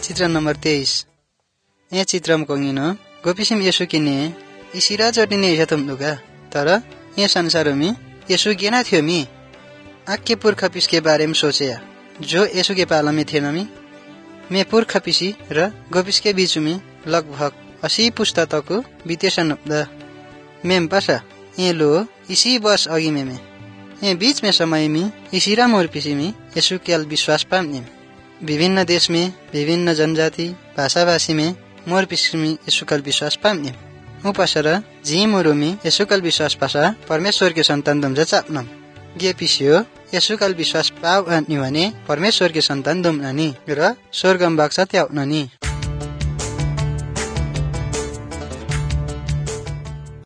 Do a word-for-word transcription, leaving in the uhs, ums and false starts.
चित्र नम्बर तेईस ए चित्रम कोंगिनो गोपिसिम येसु किने इसिरा जटिने हेतम दुगा तर ये संसार में येसु गेना थियो मी आके पुरखा पिसके बारे में सोचे जो येसु के पाला में थे नमी मैं पुरखा पिसी र गोपिस के बीच में लगभग अस्सी पुस्ता तक बीतेसन द मेम पासा ये लो इसी वर्ष अगी में में ये बीच में समय में इसीरा मोर पिसी में येसु केल विश्वास पाम्ने विभिन्न देश में विभिन्न जनजाति भाषाभाषी में मोर पिसी में येसु केल विश्वास पाम्ने उपासर जी मोरो में येसु केल विश्वास पासा परमेश्वर के संतान दम जचाप्नम गे पिसियो येसु केल विश्वास पाव अनि भने परमेश्वर के संतान दम ननी र स्वर्गम बाक्सा त्याउ ननी